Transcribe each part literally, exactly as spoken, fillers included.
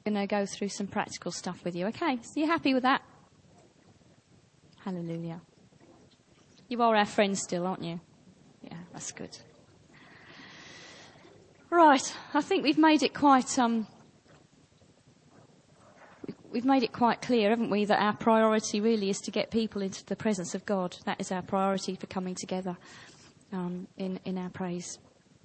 I'm going to go through some practical stuff with you. Okay, so you happy with that? Hallelujah. You are our friends still, aren't you? Yeah, that's good. Right, I think we've made it quite um, we've made it quite clear, haven't we, that our priority really is to get people into the presence of God. That is our priority for coming together um, in in our praise.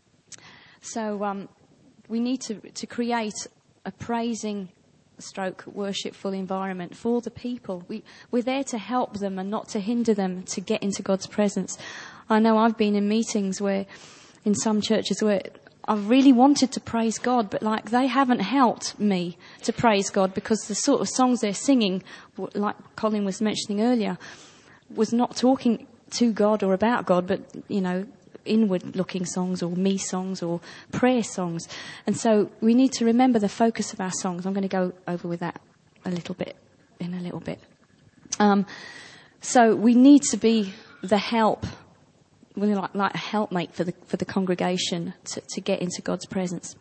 So um, we need to to create a praising stroke worshipful environment for the people. We, we're there to help them and not to hinder them to get into God's presence. I know I've been in meetings where, in some churches where I've really wanted to praise God, but like they haven't helped me to praise God because the sort of songs they're singing, like Colin was mentioning earlier, was not talking to God or about God, but, you know, inward-looking songs or me songs or prayer songs. And so we need to remember the focus of our songs. I'm going to go over with that a little bit, in a little bit. Um, so we need to be the help, we're like, like a helpmate for the for the congregation to, to get into God's presence.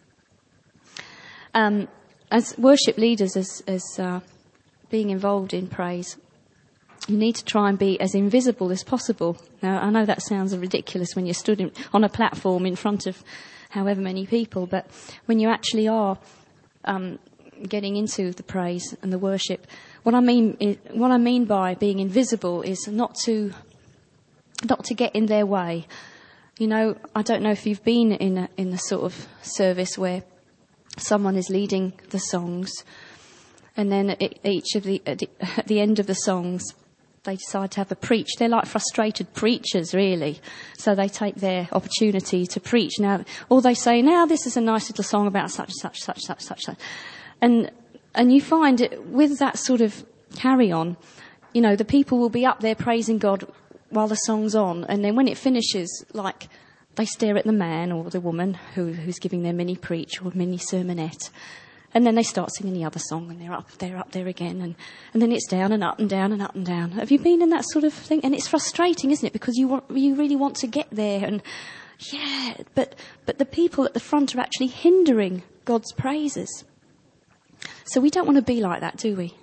Um, as worship leaders, as, as uh, being involved in praise, you need to try and be as invisible as possible. Now, I know that sounds ridiculous when you're stood in, on a platform in front of however many people, but when you actually are um, getting into the praise and the worship, what I mean is, what I mean by being invisible is not to not to get in their way. You know, I don't know if you've been in a, in a sort of service where someone is leading the songs, and then at each of the at the, at the end of the songs, they decide to have a preach. They're like frustrated preachers, really. So they take their opportunity to preach. Now, or they say, now this is a nice little song about such, such, such, such, such, such. And, and you find it, with that sort of carry on, you know, the people will be up there praising God while the song's on. And then when it finishes, like, they stare at the man or the woman who, who's giving their mini preach or mini sermonette. And then they start singing the other song, and they're up, they're up there again, and, and then it's down and up and down and up and down. Have you been in that sort of thing? And it's frustrating, isn't it? Because you want, you really want to get there, and yeah, but but the people at the front are actually hindering God's praises. So we don't want to be like that, do we?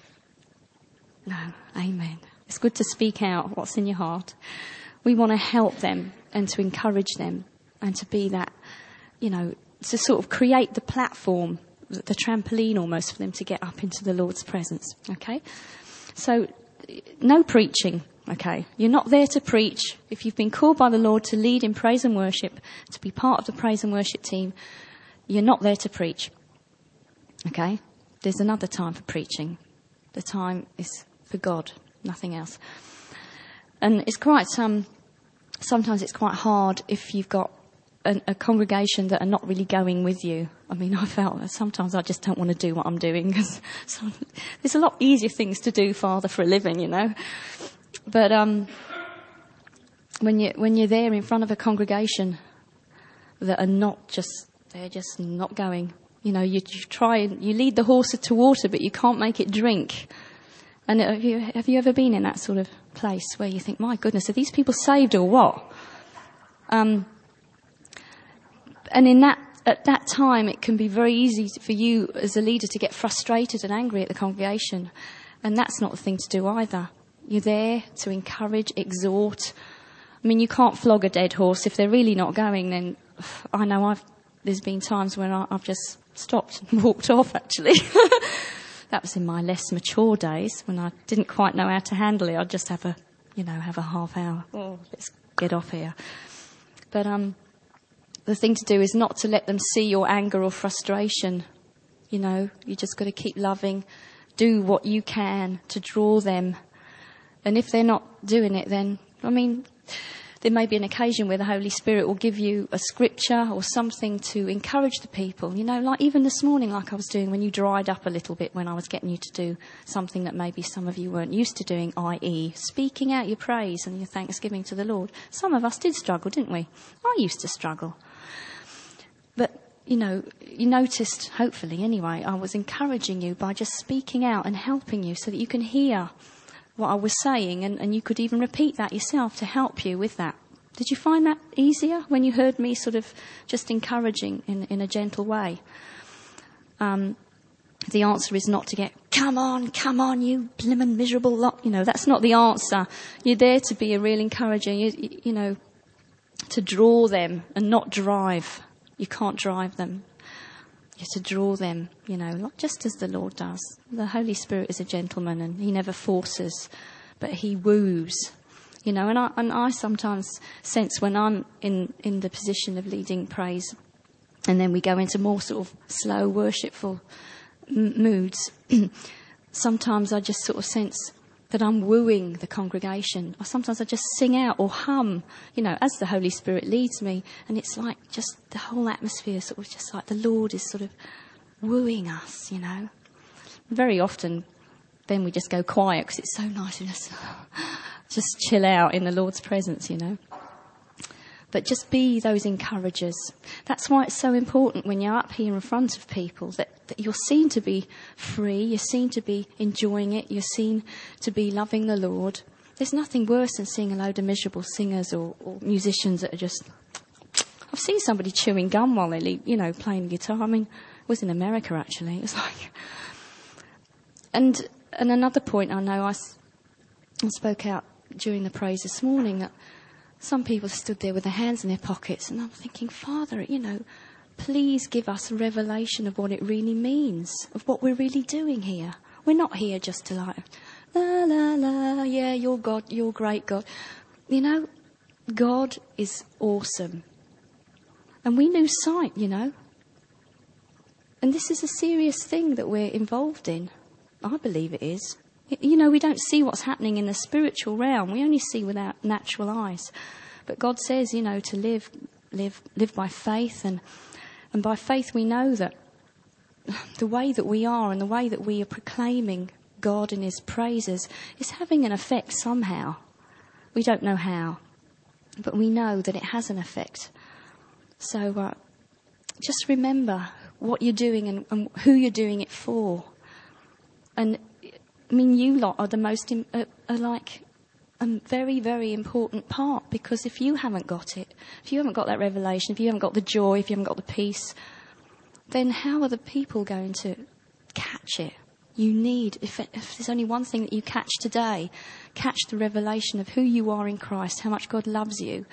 No, amen. It's good to speak out what's in your heart. We want to help them and to encourage them and to be that, you know, to sort of create the platform, the trampoline almost, for them to get up into the Lord's presence, okay? So, no preaching, okay? You're not there to preach. If you've been called by the Lord to lead in praise and worship, to be part of the praise and worship team, you're not there to preach, okay? There's another time for preaching. The time is for God, nothing else. And it's quite, um, sometimes it's quite hard if you've got A, a congregation that are not really going with you. I mean, I felt that sometimes I just don't want to do what I'm doing because there's a lot easier things to do, Father, for a living, you know. But um, when you when you're there in front of a congregation that are not just they're just not going, you know, you, you try and you lead the horse to water, but you can't make it drink. And have you have you ever been in that sort of place where you think, my goodness, are these people saved or what? Um. And in that, at that time, it can be very easy for you as a leader to get frustrated and angry at the congregation. And that's not the thing to do either. You're there to encourage, exhort. I mean, you can't flog a dead horse. If they're really not going, then I know I've, there's been times when I, I've just stopped and walked off, actually. That was in my less mature days when I didn't quite know how to handle it. I'd just have a, you know, have a half hour. Oh, let's get off here. But, um, the thing to do is not to let them see your anger or frustration. You know, you just got to keep loving, do what you can to draw them. And if they're not doing it, then, I mean, there may be an occasion where the Holy Spirit will give you a scripture or something to encourage the people. You know, like even this morning, like I was doing when you dried up a little bit when I was getting you to do something that maybe some of you weren't used to doing, that is speaking out your praise and your thanksgiving to the Lord. Some of us did struggle, didn't we? I used to struggle. But, you know, you noticed, hopefully anyway, I was encouraging you by just speaking out and helping you so that you can hear what I was saying, and, and you could even repeat that yourself to help you with that. Did you find that easier when you heard me sort of just encouraging in, in a gentle way? Um, The answer is not to get, come on, come on, you blimmin' miserable lot. You know, that's not the answer. You're there to be a real encourager, you, you know, to draw them and not drive. You can't drive them. You're to draw them, you know, just as the Lord does. The Holy Spirit is a gentleman and he never forces, but he woos. You know, and I, and I sometimes sense when I'm in, in the position of leading praise and then we go into more sort of slow, worshipful m- moods, sometimes I just sort of sense that I'm wooing the congregation. Or sometimes I just sing out or hum, you know, as the Holy Spirit leads me. And it's like just the whole atmosphere sort of just like the Lord is sort of wooing us, you know. Very often then we just go quiet because it's so nice to just, just chill out in the Lord's presence, you know. But just be those encouragers. That's why it's so important when you're up here in front of people that, that you're seen to be free, you're seen to be enjoying it, you're seen to be loving the Lord. There's nothing worse than seeing a load of miserable singers or, or musicians that are just... I've seen somebody chewing gum while they're, you know, playing guitar. I mean, it was in America, actually. It was like... And, and another point I know, I, I spoke out during the praise this morning that some people stood there with their hands in their pockets, and I'm thinking, Father, you know, please give us a revelation of what it really means, of what we're really doing here. We're not here just to like, la, la, la, yeah, you're God, you're great God. You know, God is awesome. And we lose sight, you know. And this is a serious thing that we're involved in. I believe it is. You know, we don't see what's happening in the spiritual realm. We only see with our natural eyes. But God says, you know, to live, live, live by faith. And, and by faith we know that the way that we are and the way that we are proclaiming God and his praises is having an effect somehow. We don't know how, but we know that it has an effect. So uh, just remember what you're doing and, and who you're doing it for. And I mean, you lot are the most, im- uh, are like a very, very important part, because if you haven't got it, if you haven't got that revelation, if you haven't got the joy, if you haven't got the peace, then how are the people going to catch it? You need, if, it, if there's only one thing that you catch today, catch the revelation of who you are in Christ, how much God loves you,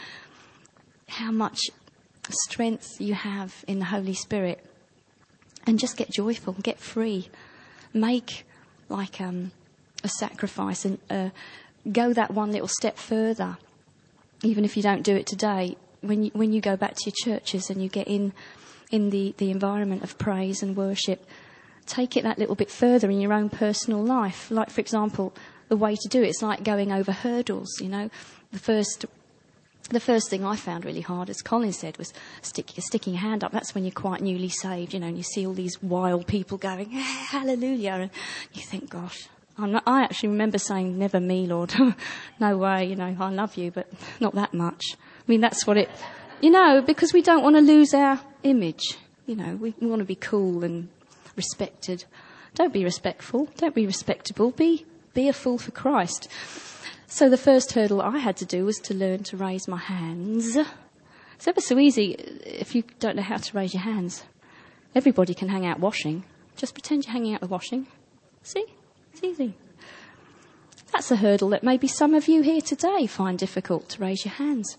how much strength you have in the Holy Spirit, and just get joyful, get free, make like um, a sacrifice and uh, go that one little step further. Even if you don't do it today, when you, when you go back to your churches and you get in in the, the environment of praise and worship, take it that little bit further in your own personal life. Like, for example, the way to do it is like going over hurdles, you know. The first the first thing I found really hard, as Colin said, was stick, sticking your hand up. That's when you're quite newly saved, you know, and you see all these wild people going, hallelujah, and you think, gosh, I'm not, I actually remember saying, never me, Lord. No way, you know, I love you, but not that much. I mean, that's what it, you know, because we don't want to lose our image. You know, we, we want to be cool and respected. Don't be respectful. Don't be respectable. Be, be a fool for Christ. So the first hurdle I had to do was to learn to raise my hands. It's ever so easy if you don't know how to raise your hands. Everybody can hang out washing. Just pretend you're hanging out the washing. See? It's easy. That's a hurdle that maybe some of you here today find difficult, to raise your hands.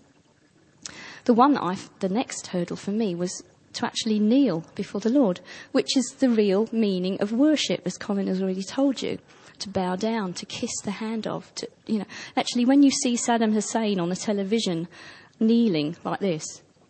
The one that I, the next hurdle for me was to actually kneel before the Lord, which is the real meaning of worship, as Colin has already told you. To bow down, to kiss the hand of, to, you know. Actually, when you see Saddam Hussein on the television kneeling like this,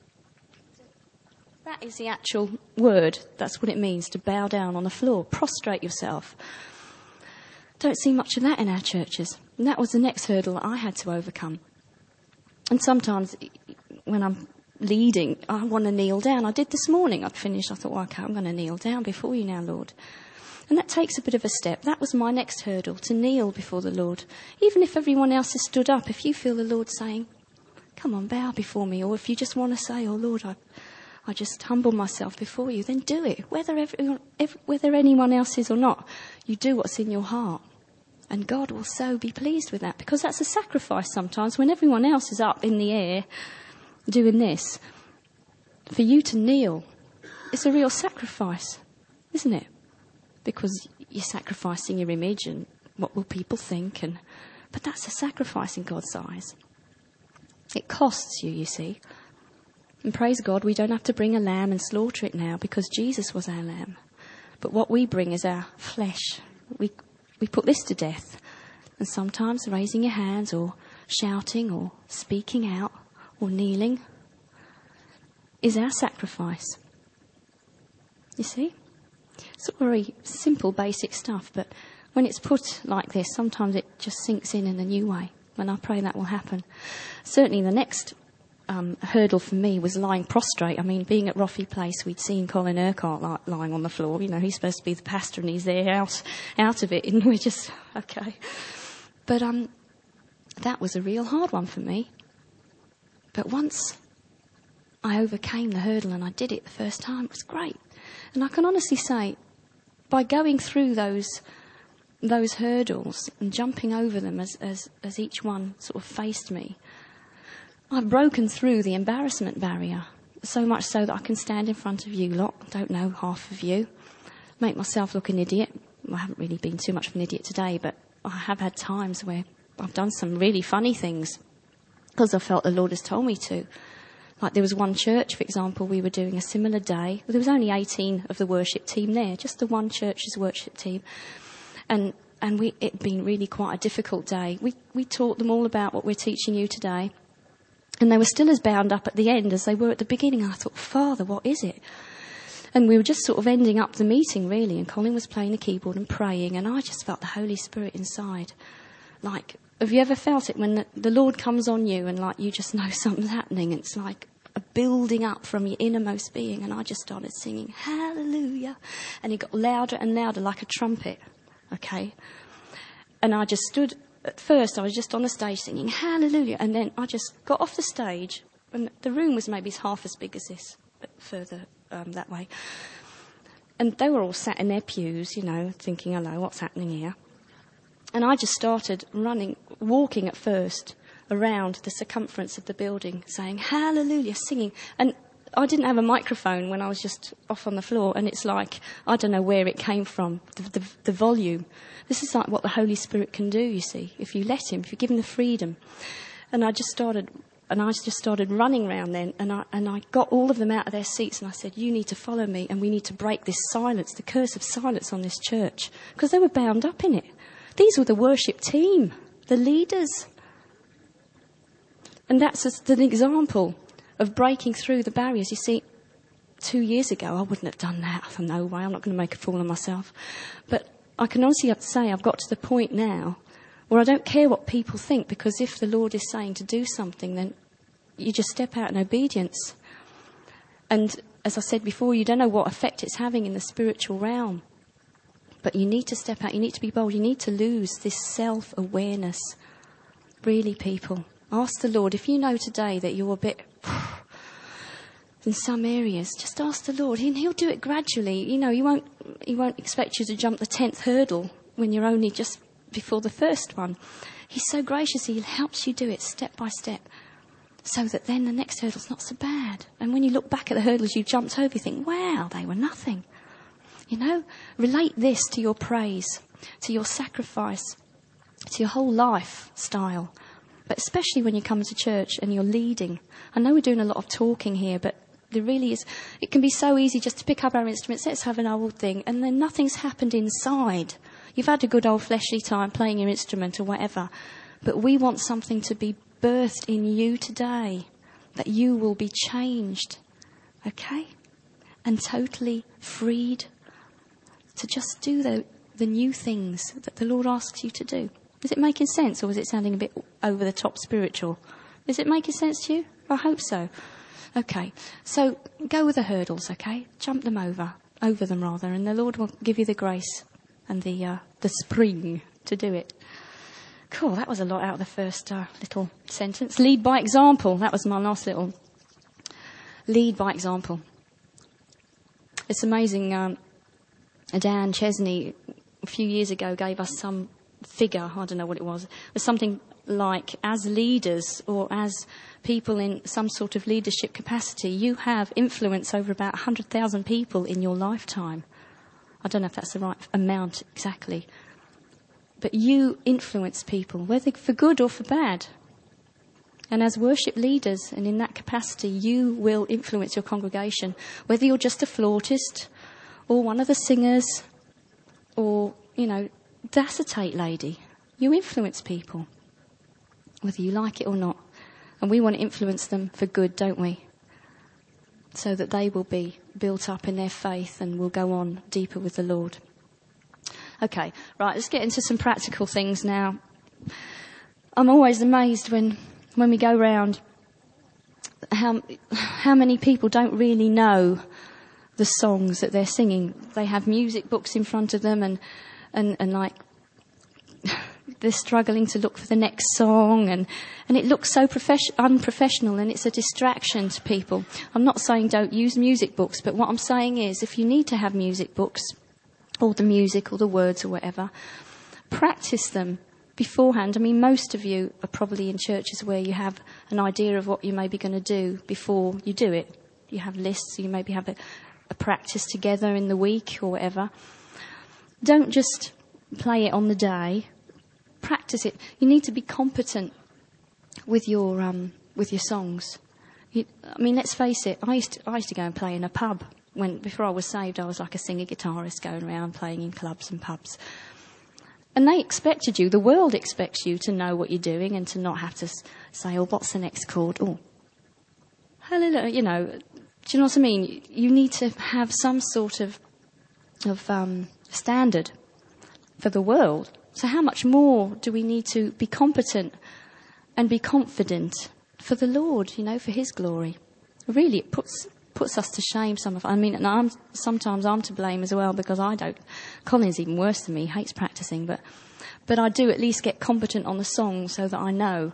that is the actual word. That's what it means, to bow down on the floor, prostrate yourself. Don't see much of that in our churches. And that was the next hurdle that I had to overcome. And sometimes when I'm leading, I want to kneel down. I did this morning. I'd finished. I thought, well, okay, I'm going to kneel down before you now, Lord. And that takes a bit of a step. That was my next hurdle, to kneel before the Lord. Even if everyone else has stood up, if you feel the Lord saying, come on, bow before me, or if you just want to say, oh, Lord, I I just humble myself before you, then do it. Whether everyone, every, whether anyone else is or not, you do what's in your heart. And God will so be pleased with that, because that's a sacrifice sometimes when everyone else is up in the air doing this. For you to kneel, it's a real sacrifice, isn't it? because you're sacrificing your image and what will people think. And but that's a sacrifice in God's eyes. It costs you, you see. And praise God, we don't have to bring a lamb and slaughter it now because Jesus was our lamb. But what we bring is our flesh. We we put this to death. And sometimes raising your hands or shouting or speaking out or kneeling is our sacrifice. You see? It's very simple, basic stuff, but when it's put like this, sometimes it just sinks in in a new way. And I pray that will happen. Certainly the next um, hurdle for me was lying prostrate. I mean, being at Roffey Place, we'd seen Colin Urquhart li- lying on the floor. You know, he's supposed to be the pastor and he's there out, out of it. And we're just, okay. But um, that was a real hard one for me. But once I overcame the hurdle and I did it the first time, it was great. And I can honestly say, by going through those those hurdles and jumping over them as, as, as each one sort of faced me, I've broken through the embarrassment barrier, so much so that I can stand in front of you lot, don't know half of you, make myself look an idiot. Well, I haven't really been too much of an idiot today, but I have had times where I've done some really funny things because I felt the Lord has told me to. Like there was one church, for example, we were doing a similar day. There was only eighteen of the worship team there, just the one church's worship team. And and we it'd been really quite a difficult day. We we taught them all about what we're teaching you today. And they were still as bound up at the end as they were at the beginning. I thought, Father, what is it? And we were just sort of ending up the meeting, really. And Colin was playing the keyboard and praying. And I just felt the Holy Spirit inside. Like, have you ever felt it when the, the Lord comes on you and, like, you just know something's happening? It's like a building up from your innermost being. And I just started singing, hallelujah. And it got louder and louder like a trumpet. Okay? And I just stood... At first, I was just on the stage singing hallelujah, and then I just got off the stage, and the room was maybe half as big as this, but further um, that way. And they were all sat in their pews, you know, thinking, hello, what's happening here? And I just started running, walking at first around the circumference of the building, saying hallelujah, singing. And I didn't have a microphone when I was just off on the floor, and it's like, I don't know where it came from, the, the, the volume. This is like what the Holy Spirit can do, you see, if you let him, if you give him the freedom. And I just started, and I just started running around then, and I, and I got all of them out of their seats, and I said, you need to follow me, and we need to break this silence, the curse of silence on this church, because they were bound up in it. These were the worship team, the leaders. And that's just an example of breaking through the barriers. You see, two years ago, I wouldn't have done that. I thought, no way, I'm not going to make a fool of myself. But I can honestly have to say I've got to the point now where I don't care what people think, because if the Lord is saying to do something, then you just step out in obedience. And as I said before, you don't know what effect it's having in the spiritual realm. But you need to step out, you need to be bold, you need to lose this self-awareness. Really, people, ask the Lord, if you know today that you're a bit... in some areas, just ask the Lord, and he'll do it gradually. You know, he won't, he won't expect you to jump the tenth hurdle when you're only just before the first one. He's so gracious, he helps you do it step by step, so that then the next hurdle's not so bad. And when you look back at the hurdles you jumped over, you think, wow, they were nothing. You know, relate this to your praise, to your sacrifice, to your whole lifestyle. But especially when you come to church and you're leading. I know we're doing a lot of talking here, but there really is, it can be so easy just to pick up our instruments, let's have an old thing, and then nothing's happened inside. You've had a good old fleshly time playing your instrument or whatever, but we want something to be birthed in you today, that you will be changed, okay? And totally freed to just do the, the new things that the Lord asks you to do. Is it making sense, or is it sounding a bit over the top spiritual? Is it making sense to you? I hope so. Okay, so go with the hurdles, okay? Jump them over, over them rather, and the Lord will give you the grace and the uh, the spring to do it. Cool, that was a lot out of the first uh, little sentence. Lead by example, that was my last little. Lead by example. It's amazing, um, Dan Chesney a few years ago gave us some figure, I don't know what it was, it was something like, as leaders or as people in some sort of leadership capacity, you have influence over about one hundred thousand people in your lifetime. I don't know if that's the right amount exactly. But you influence people, whether for good or for bad. And as worship leaders, and in that capacity, you will influence your congregation, whether you're just a flautist or one of the singers or, you know, the acetate lady. You influence people, whether you like it or not. And we want to influence them for good, don't we? So that they will be built up in their faith and will go on deeper with the Lord. Okay, right, let's get into some practical things now. I'm always amazed when, when we go round how, how many people don't really know the songs that they're singing. They have music books in front of them and, and, and like, they're struggling to look for the next song, and, and it looks so profes- unprofessional, and it's a distraction to people. I'm not saying don't use music books, but what I'm saying is if you need to have music books, or the music, or the words, or whatever, practice them beforehand. I mean, most of you are probably in churches where you have an idea of what you may be going to do before you do it. You have lists, you maybe have a, a practice together in the week, or whatever. Don't just play it on the day. Practice it. You need to be competent with your um, with your songs. You, I mean, let's face it. I used to, I used to go and play in a pub when before I was saved. I was like a singer guitarist going around playing in clubs and pubs, and they expected you. The world expects you to know what you're doing and to not have to say, "Oh, what's the next chord?" Oh, hallelujah. You know, do you know what I mean? You need to have some sort of of um, standard for the world. So how much more do we need to be competent and be confident for the Lord, you know, for his glory? Really, it puts puts us to shame, some of I mean, and I'm, sometimes I'm to blame as well because I don't. Colin's even worse than me, hates practicing, but but I do at least get competent on the song so that I know.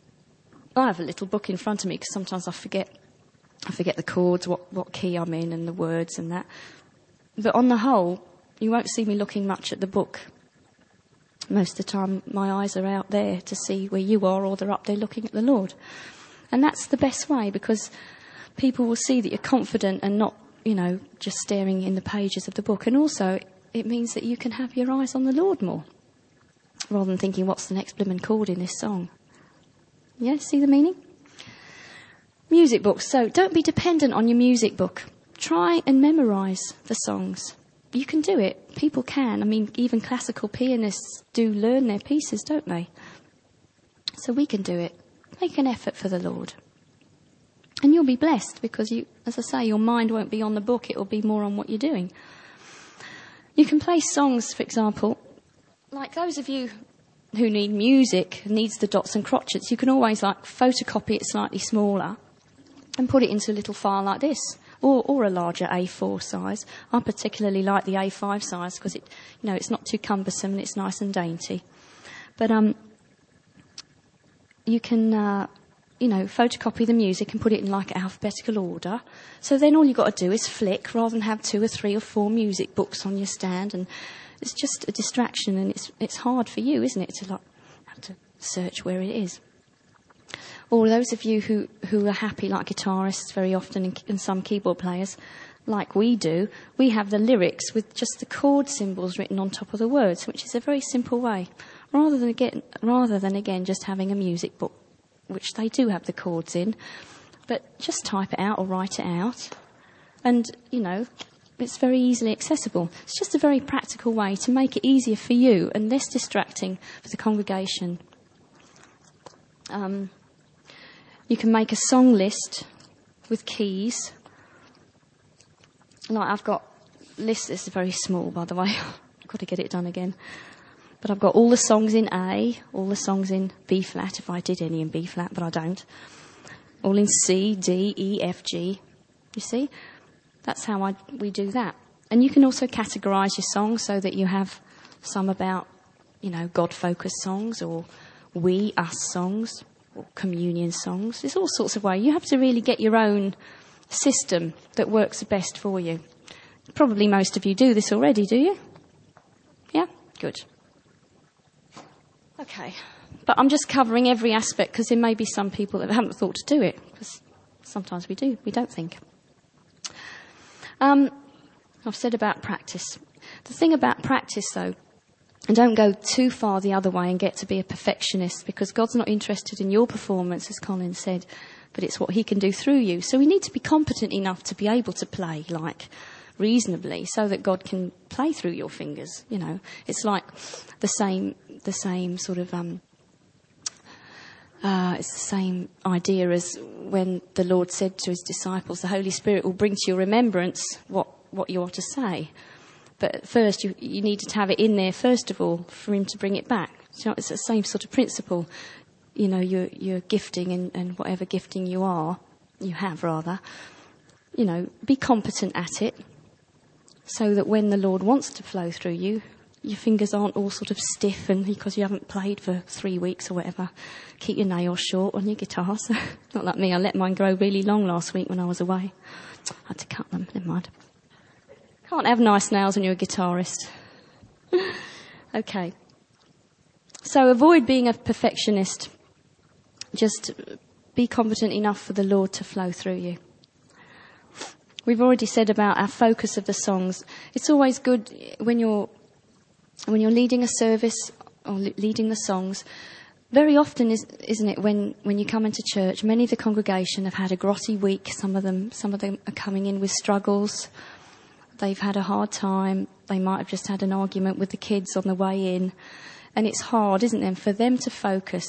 I have a little book in front of me because sometimes I forget I forget the chords, what, what key I'm in and the words and that. But on the whole, you won't see me looking much at the book. Most of the time, my eyes are out there to see where you are, or they're up there looking at the Lord. And that's the best way, because people will see that you're confident and not, you know, just staring in the pages of the book. And also, it means that you can have your eyes on the Lord more, rather than thinking, what's the next blooming chord in this song? Yeah, see the meaning? Music books. So don't be dependent on your music book. Try and memorise the songs. You can do it. People can. I mean, even classical pianists do learn their pieces, don't they? So we can do it. Make an effort for the Lord. And you'll be blessed because, you, as I say, your mind won't be on the book. It will be more on what you're doing. You can play songs, for example, like those of you who need music, needs the dots and crotchets, you can always like photocopy it slightly smaller and put it into a little file like this. Or, or a larger A four size. I particularly like the A five size because it, you know, it's not too cumbersome and it's nice and dainty. But um, you can, uh, you know, photocopy the music and put it in like alphabetical order. So then all you've got to do is flick, rather than have two or three or four music books on your stand. And it's just a distraction, and it's it's hard for you, isn't it, to like have to search where it is. Or those of you who, who are happy like guitarists very often, and, and some keyboard players, like we do, we have the lyrics with just the chord symbols written on top of the words, which is a very simple way. Rather than again, rather than again just having a music book, which they do have the chords in, but just type it out or write it out. And, you know, it's very easily accessible. It's just a very practical way to make it easier for you and less distracting for the congregation. Um... You can make a song list with keys. Like I've got lists, this is very small, by the way. I've got to get it done again. But I've got all the songs in A, all the songs in B flat, if I did any in B flat, but I don't. All in C, D, E, F, G. You see? That's how I we do that. And you can also categorise your songs so that you have some about, you know, God-focused songs, or we, us songs, or communion songs. There's all sorts of ways. You have to really get your own system that works best for you. Probably most of you do this already, do you? Yeah? Good. Okay. But I'm just covering every aspect because there may be some people that haven't thought to do it, because sometimes we do. We don't think. Um, I've said about practice. The thing about practice, though, and don't go too far the other way and get to be a perfectionist, because God's not interested in your performance, as Colin said, but it's what he can do through you. So we need to be competent enough to be able to play, like, reasonably, so that God can play through your fingers. You know, it's like the same, the same sort of, um, uh, it's the same idea as when the Lord said to his disciples, the Holy Spirit will bring to your remembrance what, what you are to say. But first, you, you needed to have it in there, first of all, for him to bring it back. So it's the same sort of principle. You know, your, your gifting and, and whatever gifting you are, you have rather, you know, be competent at it so that when the Lord wants to flow through you, your fingers aren't all sort of stiff and because you haven't played for three weeks or whatever. Keep your nails short on your guitars. Not like me, I let mine grow really long last week when I was away. I had to cut them, never mind. Can't have nice nails when you're a guitarist. Okay. So avoid being a perfectionist. Just be competent enough for the Lord to flow through you. We've already said about our focus of the songs. It's always good when you're when you're leading a service or leading the songs. Very often, is, isn't it, when, when you come into church, many of the congregation have had a grotty week. Some of them, some of them are coming in with struggles. They've had a hard time. They might have just had an argument with the kids on the way in. And it's hard, isn't it, for them to focus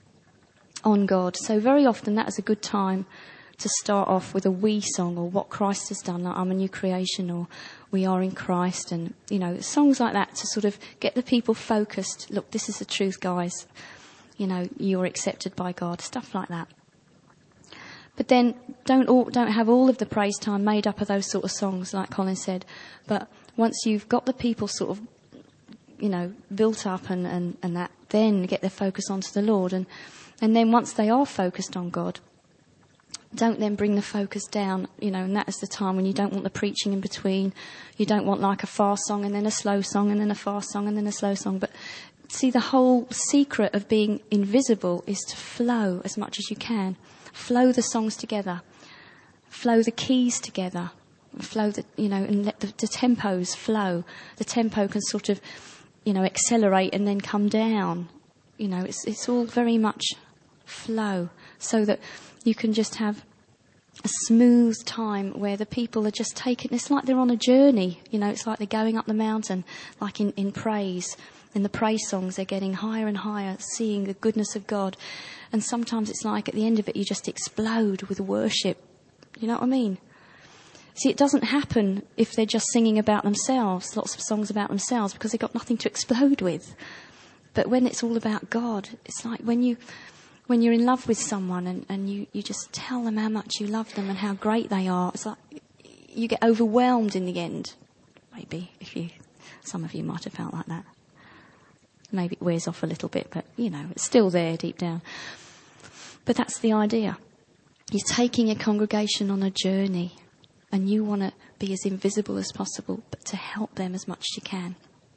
on God. So very often that is a good time to start off with a we song, or what Christ has done, like I'm a new creation, or we are in Christ, and, you know, songs like that to sort of get the people focused. Look, this is the truth, guys. You know, you're accepted by God, stuff like that. But then don't all, don't have all of the praise time made up of those sort of songs, like Colin said. But once you've got the people sort of, you know, built up and, and, and that, then get their focus onto the Lord. And, and then once they are focused on God, don't then bring the focus down, you know, and that is the time when you don't want the preaching in between. You don't want like a fast song and then a slow song and then a fast song and then a slow song. But see, the whole secret of being invisible is to flow as much as you can. Flow the songs together. Flow the keys together. Flow the, you know, and let the, the tempos flow. The tempo can sort of, you know, accelerate and then come down. You know, it's it's all very much flow, so that you can just have a smooth time where the people are just taking, it's like they're on a journey. You know, it's like they're going up the mountain, like in, in praise. In the praise songs, they're getting higher and higher, seeing the goodness of God. And sometimes it's like at the end of it, you just explode with worship. You know what I mean? See, it doesn't happen if they're just singing about themselves, lots of songs about themselves, because they've got nothing to explode with. But when it's all about God, it's like when you, when you're in love with someone and, and you, you just tell them how much you love them and how great they are. It's like you get overwhelmed in the end. Maybe, if you, some of you might have felt like that. Maybe it wears off a little bit, but, you know, it's still there deep down. But that's the idea. You're taking a congregation on a journey, and you want to be as invisible as possible, but to help them as much as you can.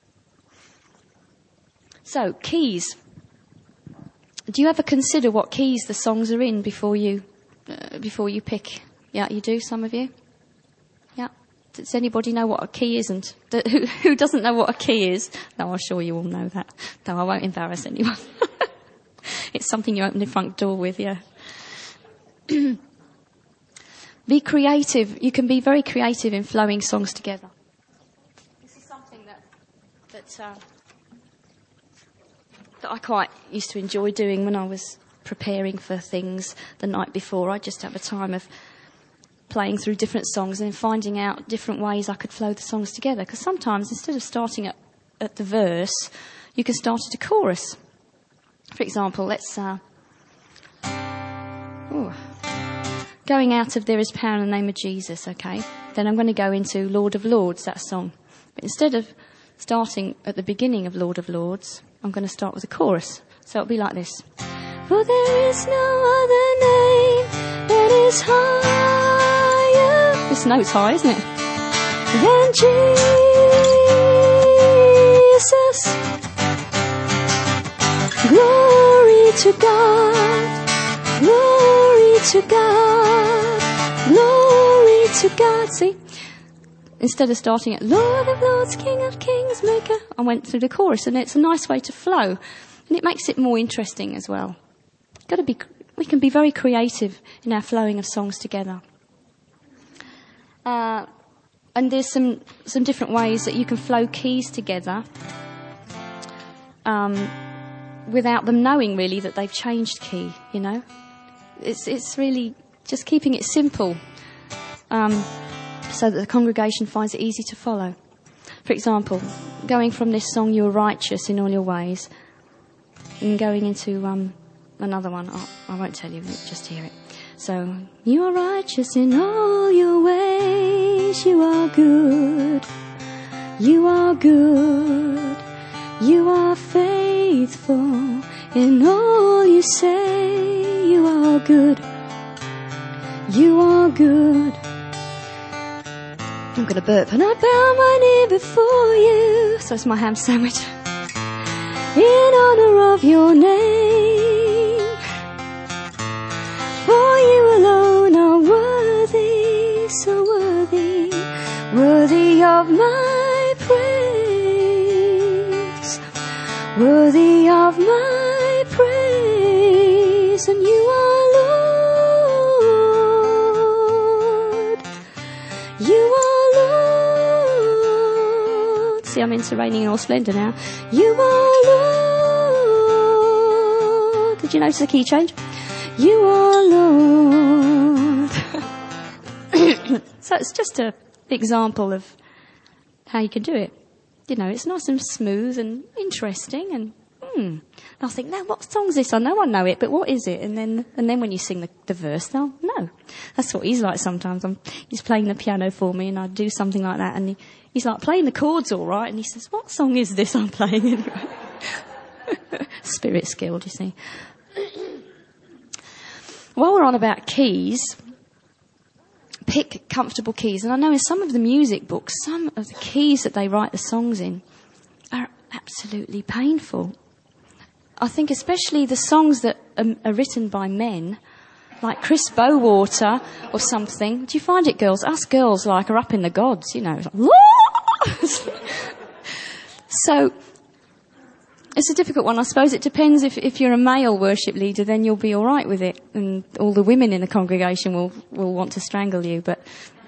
So, keys. Do you ever consider what keys the songs are in before you uh, before you pick? Yeah, you do, some of you? Yeah. Does anybody know what a key is? And who, who doesn't know what a key is? No, I'm sure you all know that. No, I won't embarrass anyone. It's something you open the front door with, yeah. Be creative. You can be very creative in flowing songs together. This is something that that, uh, that I quite used to enjoy doing when I was preparing for things the night before. I'd just have a time of playing through different songs and finding out different ways I could flow the songs together. Because sometimes, instead of starting at, at the verse, you can start at a chorus. For example, let's... Uh, ooh, going out of There Is Power in the Name of Jesus, okay? Then I'm going to go into Lord of Lords, that song. But instead of starting at the beginning of Lord of Lords, I'm going to start with a chorus. So it'll be like this. For there is no other name that is higher. This note's high, isn't it? Than Jesus. Glory to God. Glory to God. Glory to God. See? instead of starting at Lord of Lords, King of Kings, Maker, I went through the chorus, and it's a nice way to flow, and it makes it more interesting as well. Got to be, we can be very creative in our flowing of songs together. Uh, and there's some some different ways that you can flow keys together, um, without them knowing really that they've changed key. You know, it's it's really just keeping it simple. Um, so that the congregation finds it easy to follow. For example, going from this song, You're Righteous in All Your Ways, and going into um, another one. Oh, I won't tell you, just hear it. So, you are righteous in all your ways, you are good, you are good, you are faithful in all you say, you are good, you are good. I'm going to burp. And I bow my knee before you. So it's my ham sandwich. In honour of your name. For you alone are worthy, so worthy, worthy of my praise. Worthy of my praise. And you are Lord. You are See, I'm into Reigning in All Splendour now. You are Lord. Did you notice the key change? You are Lord. So it's just an example of how you can do it. You know, it's nice and smooth and interesting, and hmm. I think, now what song's this? I know I know it, but what is it? And then, and then when you sing the, the verse, they'll know. That's what he's like sometimes. I'm, he's playing the piano for me, and I do something like that, and he, he's like playing the chords all right, and he says, "What song is this I'm playing anyway?" Spirit skilled, you see. While we're on about keys, pick comfortable keys. And I know in some of the music books, some of the keys that they write the songs in are absolutely painful. I think especially the songs that are, are written by men, like Chris Bowater or something. Do you find it, girls? Us girls, like, are up in the gods, you know. It's like, so, it's a difficult one. I suppose it depends. If, if you're a male worship leader, then you'll be all right with it, and all the women in the congregation will, will want to strangle you. But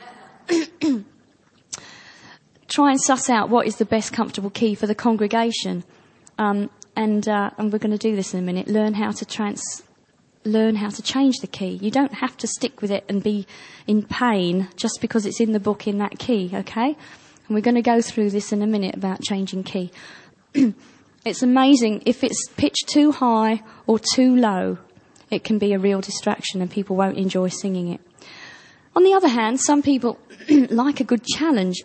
try and suss out what is the best comfortable key for the congregation. Um, and, uh, and we're going to do this in a minute. Learn how to trans, learn how to change the key. You don't have to stick with it and be in pain just because it's in the book in that key, okay? And we're going to go through this in a minute about changing key. It's amazing. If it's pitched too high or too low, it can be a real distraction and people won't enjoy singing it. On the other hand, some people like a good challenge.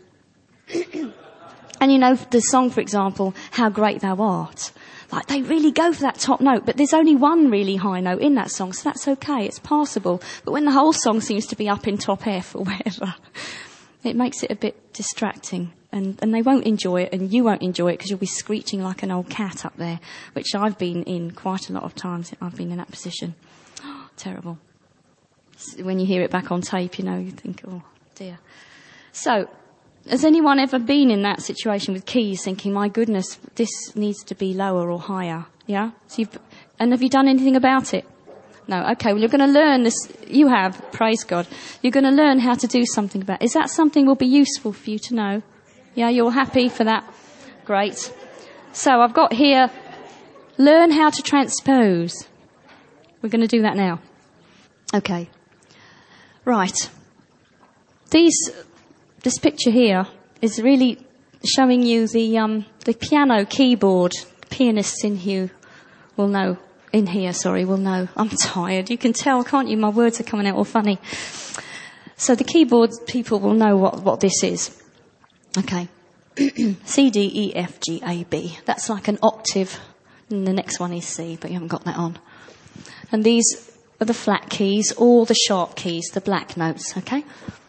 And you know, the song, for example, How Great Thou Art. Like, they really go for that top note, but there's only one really high note in that song, so that's okay, it's passable. But when the whole song seems to be up in top F or whatever, it makes it a bit distracting, and, and they won't enjoy it, and you won't enjoy it because you'll be screeching like an old cat up there, which I've been in quite a lot of times. I've been in that position. Oh, terrible. When you hear it back on tape, you know, you think, oh dear. So, has anyone ever been in that situation with keys thinking, my goodness, this needs to be lower or higher? Yeah? So you've, and have you done anything about it? No. Okay, well, you're going to learn this. You have, praise God. You're going to learn how to do something about it. Is that something will be useful for you to know? Yeah, you're happy for that? Great. So I've got here, learn how to transpose. We're going to do that now. Okay. Right. These... This picture here is really showing you the um, the piano keyboard. Pianists in here will know. In here, sorry, will know. I'm tired. You can tell, can't you? My words are coming out all funny. So the keyboard people will know what, what this is. Okay. C, D, E, F, G, A, B. That's like an octave. And the next one is C, but you haven't got that on. And these are the flat keys, or the sharp keys, the black notes, okay?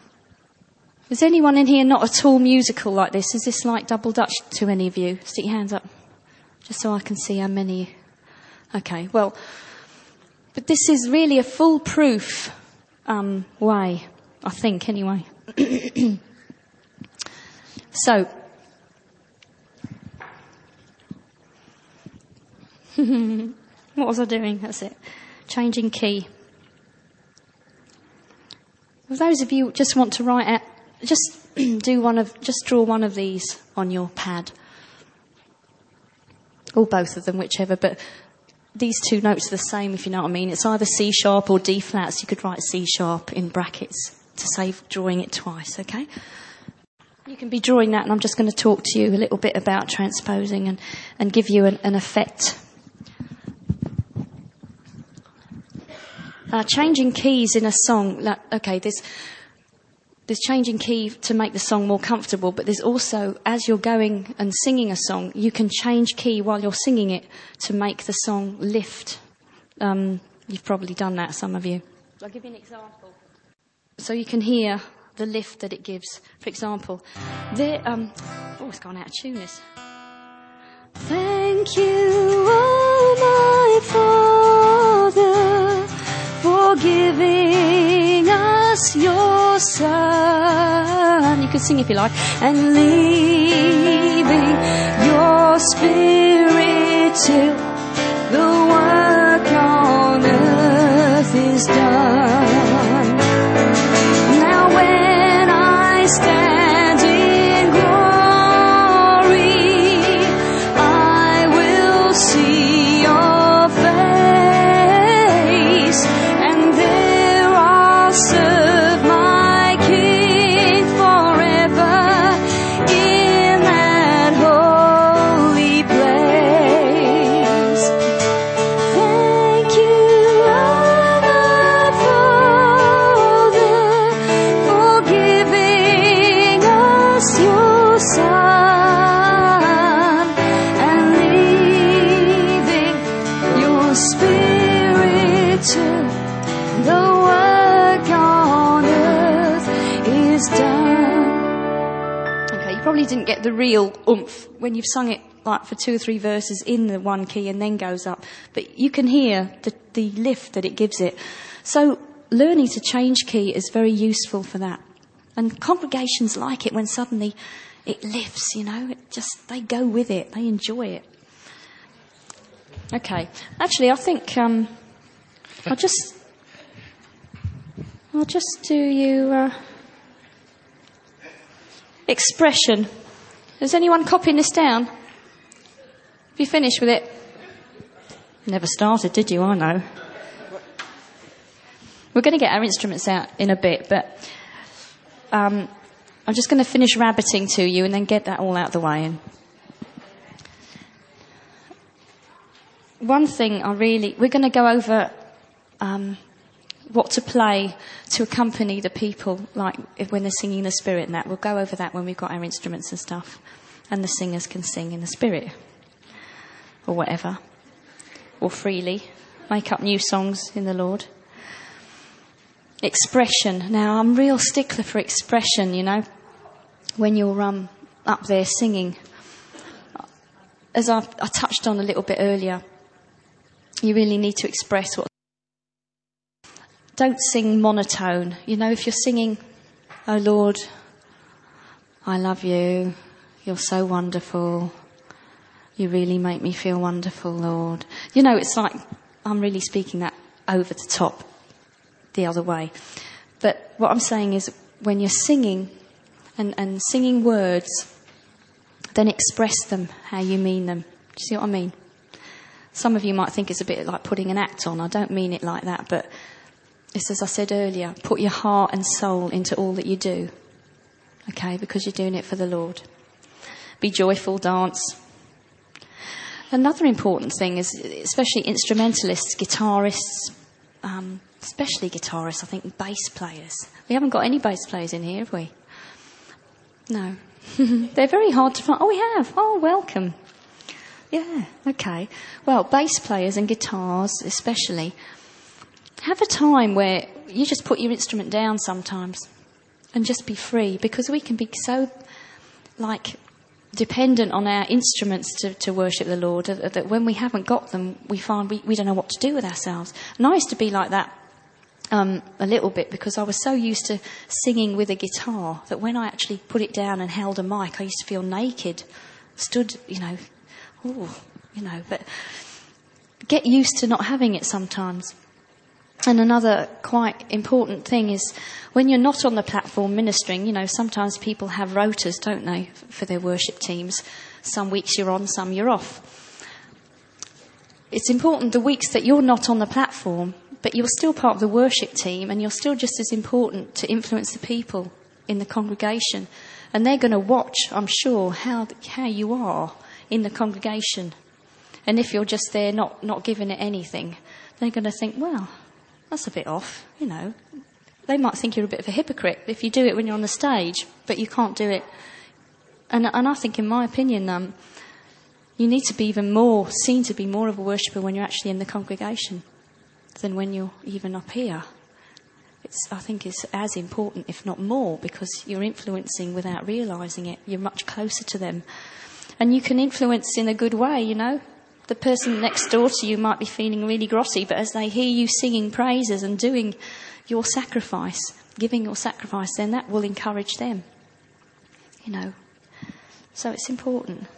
Is anyone in here not at all musical like this? Is this like double Dutch to any of you? Stick your hands up, just so I can see how many. Okay, well, but this is really a foolproof um, way, I think, anyway. So, what was I doing? That's it. Changing key. For those of you who just want to write out, just do one of, just draw one of these on your pad. Or both of them, whichever, but these two notes are the same, if you know what I mean. It's either C sharp or D flat, so you could write C sharp in brackets to save drawing it twice, okay? You can be drawing that, and I'm just going to talk to you a little bit about transposing and, and give you an, an effect. Uh, changing keys in a song, like, okay, there's, there's changing key to make the song more comfortable, but there's also, as you're going and singing a song, you can change key while you're singing it to make the song lift. Um, you've probably done that, some of you. I'll give you an example. So you can hear the lift that it gives. For example, there, um, oh, it's gone out of tune, this. Thank you, oh my Father, for giving us your Son. You can sing if you like. And leaving your Spirit till the work on earth is done. Now when I stand in glory, I will see your face, and there I'll serve my King forever in that holy place. Thank you, our Father, for giving us your Son and leaving your Spirit till the work on earth is done. Okay, you probably didn't get the real oomph when you've sung it like for two or three verses in the one key and then goes up, but you can hear the, the lift that it gives it. So learning to change key is very useful for that. And congregations like it when suddenly it lifts, you know, it just, they go with it, they enjoy it. Okay, actually I think um, I'll just, I'll just do you uh, expression. Is anyone copying this down? Have you finished with it? Never started, did you? I know. We're going to get our instruments out in a bit, but um, I'm just going to finish rabbiting to you and then get that all out of the way. And one thing I really... We're going to go over um, what to play to accompany the people, like if, when they're singing in the Spirit and that. We'll go over that when we've got our instruments and stuff. And the singers can sing in the Spirit. Or whatever. Or freely. Make up new songs in the Lord. Expression. Now, I'm a real stickler for expression, you know, when you're um, up there singing. As I've, I touched on a little bit earlier, you really need to express what... Don't sing monotone. You know, if you're singing, oh Lord, I love you, you're so wonderful, you really make me feel wonderful, Lord. You know, it's like I'm really speaking that over the top the other way. But what I'm saying is when you're singing and, and singing words, then express them how you mean them. Do you see what I mean? Some of you might think it's a bit like putting an act on. I don't mean it like that, but it's as I said earlier, put your heart and soul into all that you do. Okay, because you're doing it for the Lord. Be joyful, dance. Another important thing is, especially instrumentalists, guitarists, um, especially guitarists, I think, bass players. We haven't got any bass players in here, have we? No. They're very hard to find. Oh, we have. Oh, welcome. Yeah, okay. Well, bass players and guitars especially, have a time where you just put your instrument down sometimes and just be free, because we can be so, like, dependent on our instruments to, to worship the Lord that when we haven't got them, we find we, we don't know what to do with ourselves. And I used to be like that um, a little bit because I was so used to singing with a guitar that when I actually put it down and held a mic, I used to feel naked. Stood, you know, ooh, you know, but get used to not having it sometimes. And another quite important thing is when you're not on the platform ministering, you know, sometimes people have rotas, don't they, for their worship teams. Some weeks you're on, some you're off. It's important the weeks that you're not on the platform, but you're still part of the worship team and you're still just as important to influence the people in the congregation. And they're going to watch, I'm sure, how how you are in the congregation. And if you're just there not, not giving it anything, they're going to think, well, that's a bit off, you know. They might think you're a bit of a hypocrite if you do it when you're on the stage, but you can't do it. And, and I think, in my opinion, um, you need to be even more, seen to be more of a worshipper when you're actually in the congregation than when you're even up here. It's, I think it's as important, if not more, because you're influencing without realising it. You're much closer to them. And you can influence in a good way, you know. The person next door to you might be feeling really grotty, but as they hear you singing praises and doing your sacrifice, giving your sacrifice, then that will encourage them, you know. So it's important.